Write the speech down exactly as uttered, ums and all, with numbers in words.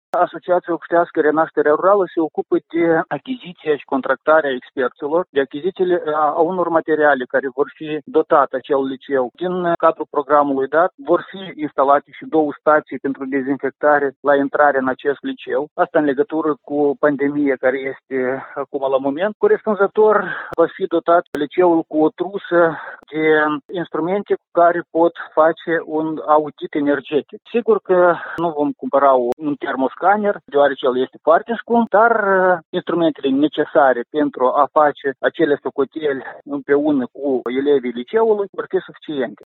Asociația Obștească Renașterea Rurală se ocupă de achiziția și contractarea experților, de achizițiile a unor materiale care vor fi dotate acel liceu. Din cadrul programului dat vor fi instalate și două stații pentru dezinfectare la intrare în acest liceu. Asta în legătură cu pandemia care este acum la moment. Corespunzător va fi dotat liceul cu o trusă de instrumente cu care pot face un audit energetic. Sigur că nu vom cumpăra un termoscanner, deoarece el este foarte scump, dar instrumentele necesare pentru a face acele socoteli împreună cu elevii liceului vor fi suficiente.